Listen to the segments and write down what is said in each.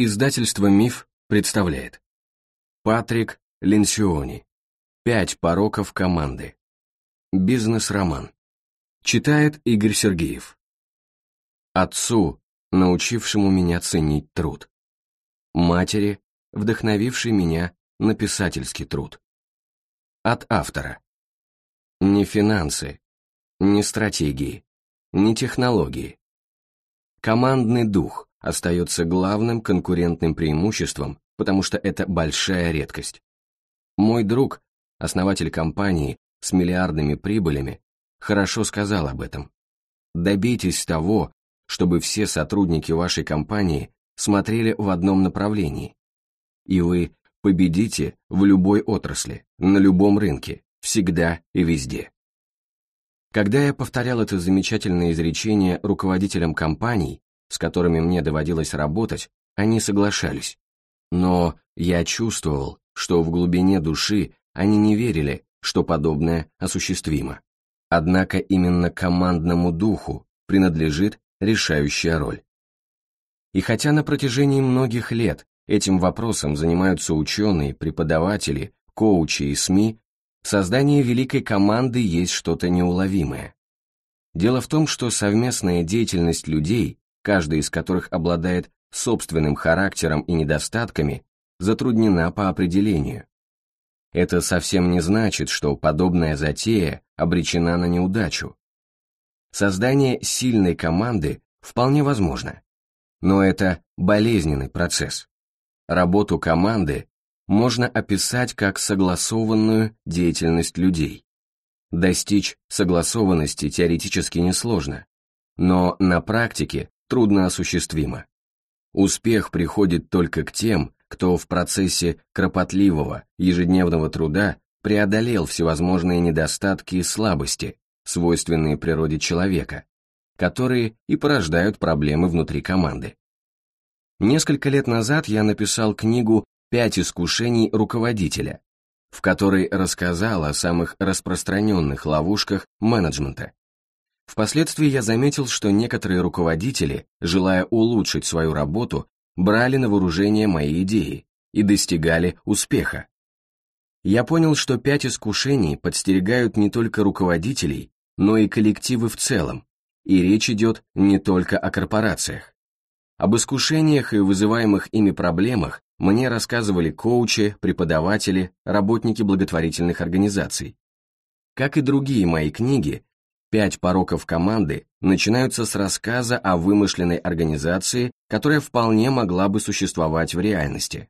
Издательство «Миф» представляет Патрик Ленсиони. 5 пороков команды. Бизнес-роман. Читает Игорь Сергеев. Отцу, научившему меня ценить труд. Матери, вдохновившей меня на писательский труд. От автора. Не финансы, не стратегии, не технологии. Командный дух остается главным конкурентным преимуществом, потому что это большая редкость. Мой друг, основатель компании с миллиардными прибылями, хорошо сказал об этом. Добейтесь того, чтобы все сотрудники вашей компании смотрели в одном направлении, и вы победите в любой отрасли, на любом рынке, всегда и везде. Когда я повторял это замечательное изречение руководителям компаний, с которыми мне доводилось работать, они соглашались. Но я чувствовал, что в глубине души они не верили, что подобное осуществимо. Однако именно командному духу принадлежит решающая роль. И хотя на протяжении многих лет этим вопросом занимаются ученые, преподаватели, коучи и СМИ, в создании великой команды есть что-то неуловимое. Дело в том, что совместная деятельность людей, каждый из которых обладает собственным характером и недостатками, затруднена по определению. Это совсем не значит, что подобная затея обречена на неудачу. Создание сильной команды вполне возможно, но это болезненный процесс. Работу команды можно описать как согласованную деятельность людей. Достичь согласованности теоретически несложно, но на практике трудно осуществимо. Успех приходит только к тем, кто в процессе кропотливого ежедневного труда преодолел всевозможные недостатки и слабости, свойственные природе человека, которые и порождают проблемы внутри команды. Несколько лет назад я написал книгу «5 искушений руководителя», в которой рассказал о самых распространенных ловушках менеджмента. Впоследствии я заметил, что некоторые руководители, желая улучшить свою работу, брали на вооружение мои идеи и достигали успеха. Я понял, что 5 искушений подстерегают не только руководителей, но и коллективы в целом, и речь идет не только о корпорациях. Об искушениях и вызываемых ими проблемах мне рассказывали коучи, преподаватели, работники благотворительных организаций. Как и другие мои книги, 5 пороков команды начинаются с рассказа о вымышленной организации, которая вполне могла бы существовать в реальности.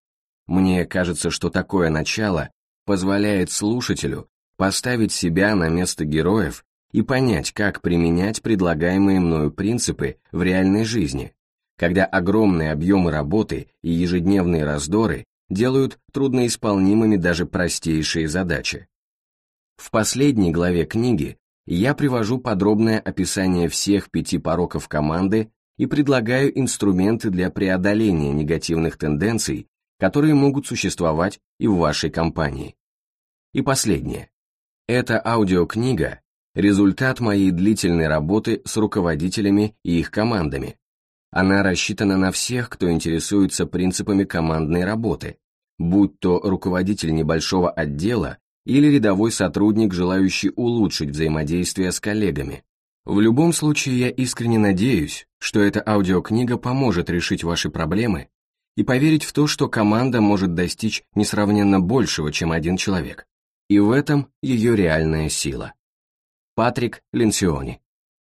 Мне кажется, что такое начало позволяет слушателю поставить себя на место героев и понять, как применять предлагаемые мною принципы в реальной жизни, когда огромные объемы работы и ежедневные раздоры делают трудноисполнимыми даже простейшие задачи. В последней главе книги я привожу подробное описание всех 5 пороков команды и предлагаю инструменты для преодоления негативных тенденций, которые могут существовать и в вашей компании. И последнее. Эта аудиокнига – результат моей длительной работы с руководителями и их командами. Она рассчитана на всех, кто интересуется принципами командной работы, будь то руководитель небольшого отдела или рядовой сотрудник, желающий улучшить взаимодействие с коллегами. В любом случае, я искренне надеюсь, что эта аудиокнига поможет решить ваши проблемы и поверить в то, что команда может достичь несравненно большего, чем один человек. И в этом ее реальная сила. Патрик Ленсиони.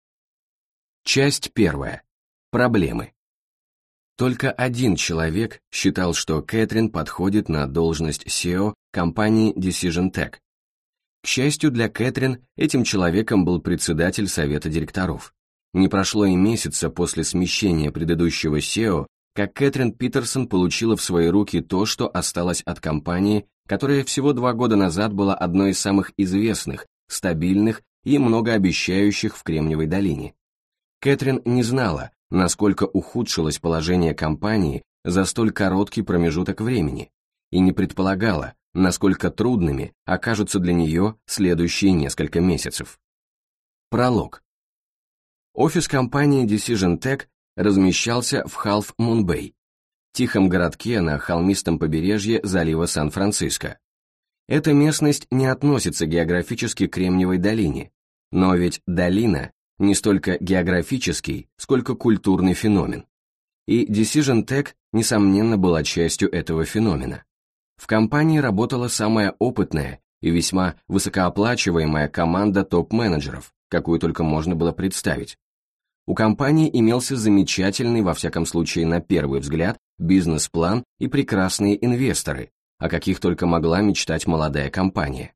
Часть 1. Проблемы. Только один человек считал, что Кэтрин подходит на должность SEO компании Decision Tech. К счастью для Кэтрин, этим человеком был председатель совета директоров. Не прошло и месяца после смещения предыдущего SEO, как Кэтрин Питерсон получила в свои руки то, что осталось от компании, которая всего 2 года назад была одной из самых известных, стабильных и многообещающих в Кремниевой долине. Кэтрин не знала, насколько ухудшилось положение компании за столь короткий промежуток времени, и не предполагала, насколько трудными окажутся для нее следующие несколько месяцев. Пролог. Офис компании Decision Tech размещался в Half Moon Bay, тихом городке на холмистом побережье залива Сан-Франциско. Эта местность не относится географически к Кремниевой долине, но ведь долина не столько географический, сколько культурный феномен. И Decision Tech, несомненно, была частью этого феномена. В компании работала самая опытная и весьма высокооплачиваемая команда топ-менеджеров, какую только можно было представить. У компании имелся замечательный, во всяком случае на первый взгляд, бизнес-план и прекрасные инвесторы, о каких только могла мечтать молодая компания.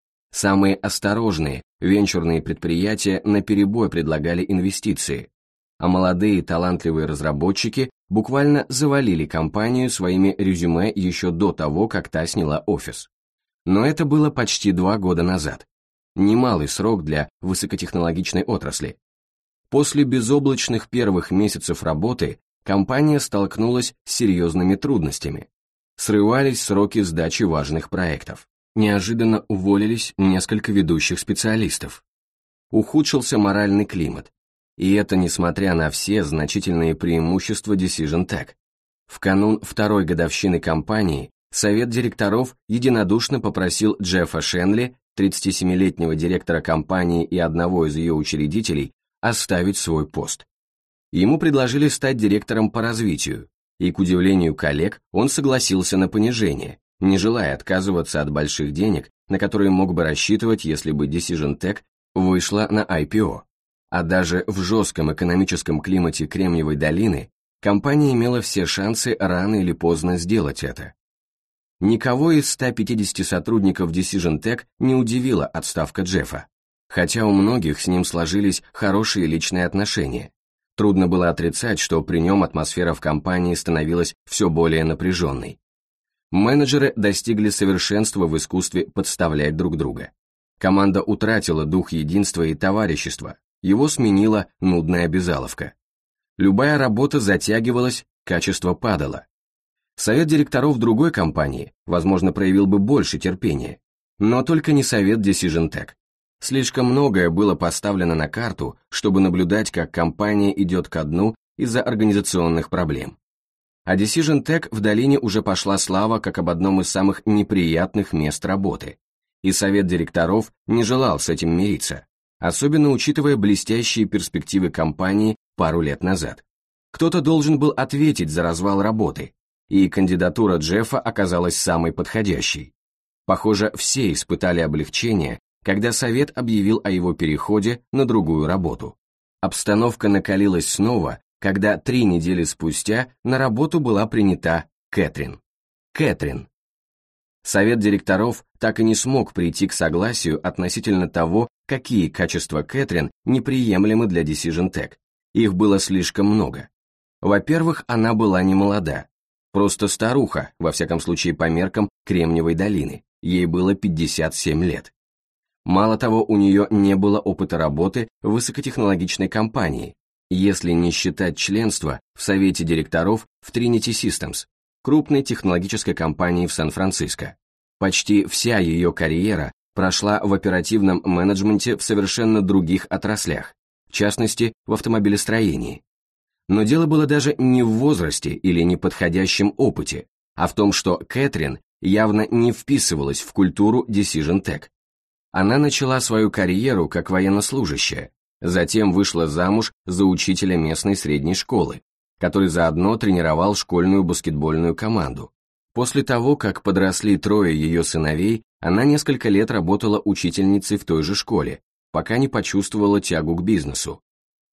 Самые осторожные венчурные предприятия наперебой предлагали инвестиции, а молодые талантливые разработчики буквально завалили компанию своими резюме еще до того, как та сняла офис. Но это было почти 2 года назад. Немалый срок для высокотехнологичной отрасли. После безоблачных первых месяцев работы компания столкнулась с серьезными трудностями. Срывались сроки сдачи важных проектов. Неожиданно уволились несколько ведущих специалистов. Ухудшился моральный климат. И это несмотря на все значительные преимущества Decision Tech. В канун 2-й годовщины компании совет директоров единодушно попросил Джеффа Шенли, 37-летнего директора компании и одного из ее учредителей, оставить свой пост. Ему предложили стать директором по развитию, и, к удивлению коллег, он согласился на понижение, не желая отказываться от больших денег, на которые мог бы рассчитывать, если бы Decision Tech вышла на IPO. А даже в жестком экономическом климате Кремниевой долины компания имела все шансы рано или поздно сделать это. Никого из 150 сотрудников Decision Tech не удивила отставка Джеффа, хотя у многих с ним сложились хорошие личные отношения. Трудно было отрицать, что при нем атмосфера в компании становилась все более напряженной. Менеджеры достигли совершенства в искусстве подставлять друг друга. Команда утратила дух единства и товарищества, его сменила нудная обязаловка. Любая работа затягивалась, качество падало. Совет директоров другой компании, возможно, проявил бы больше терпения, но только не совет Decision Tech. Слишком многое было поставлено на карту, чтобы наблюдать, как компания идет ко дну из-за организационных проблем. А Decision Tech в долине уже пошла слава как об одном из самых неприятных мест работы, и совет директоров не желал с этим мириться, особенно учитывая блестящие перспективы компании пару лет назад. Кто-то должен был ответить за развал работы, и кандидатура Джеффа оказалась самой подходящей. Похоже, все испытали облегчение, когда совет объявил о его переходе на другую работу. Обстановка накалилась снова, когда 3 недели спустя на работу была принята Кэтрин. Кэтрин. Совет директоров так и не смог прийти к согласию относительно того, какие качества Кэтрин неприемлемы для Decision Tech. Их было слишком много. Во-первых, она была не молода. Просто старуха, во всяком случае по меркам Кремниевой долины. Ей было 57 лет. Мало того, у нее не было опыта работы в высокотехнологичной компании, если не считать членства в совете директоров в Trinity Systems, крупной технологической компании в Сан-Франциско. Почти вся ее карьера прошла в оперативном менеджменте в совершенно других отраслях, в частности, в автомобилестроении. Но дело было даже не в возрасте или неподходящем опыте, а в том, что Кэтрин явно не вписывалась в культуру Decision Tech. Она начала свою карьеру как военнослужащая, затем вышла замуж за учителя местной средней школы, который заодно тренировал школьную баскетбольную команду. После того, как подросли 3 ее сыновей, она несколько лет работала учительницей в той же школе, пока не почувствовала тягу к бизнесу.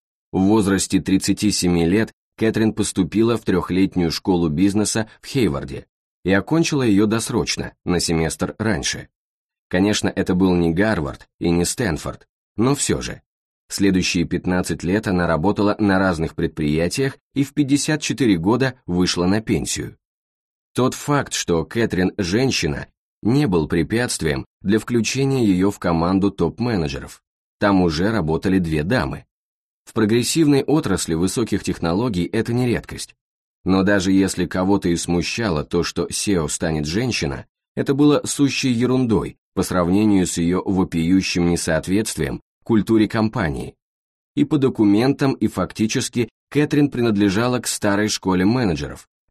В возрасте 37 лет Кэтрин поступила в 3-летнюю школу бизнеса в Хейварде и окончила ее досрочно, на семестр раньше. Конечно, это был не Гарвард и не Стэнфорд, но все же. Следующие 15 лет она работала на разных предприятиях и в 54 года вышла на пенсию. Тот факт, что Кэтрин женщина, не был препятствием для включения ее в команду топ-менеджеров. Там уже работали 2 дамы. В прогрессивной отрасли высоких технологий это не редкость. Но даже если кого-то и смущало то, что SEO станет женщина, это было сущей ерундой по сравнению с ее вопиющим несоответствием культуре компании. И по документам, и фактически Кэтрин принадлежала к старой школе менеджеров,